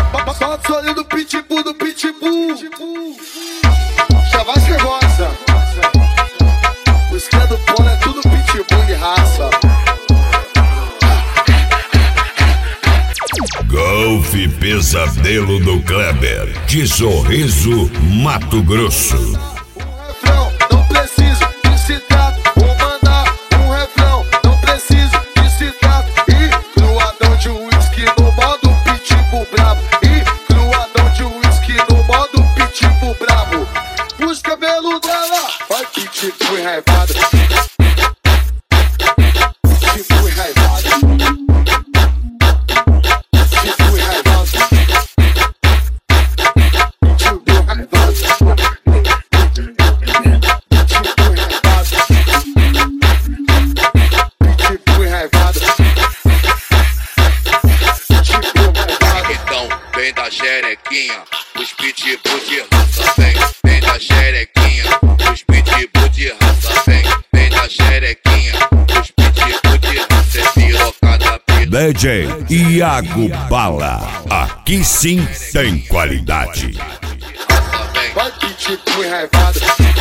Só olho do pitbull, do pitbull. Chavasca gosta. Os que é do polo é tudo pitbull de raça. Golfe Pesadelo do Kleber, de Sorriso, Mato Grosso. Um refrão, não preciso de citar. Vou mandar um refrão, não preciso de citar. E cruadão de whisky no modo pitbull brabo. E cruadão de whisky no modo pitbull brabo. Os cabelos dela, vai pitbull enraivado. Pitbull enraivado. Vem da xerequinha, os pitbull de raça vem da xerequinha, os pitbull de raça vem da xerequinha, os pitbull de raça é pirocada. DJ Iago Bala, aqui sim tem qualidade. Vai pitbull enraivado.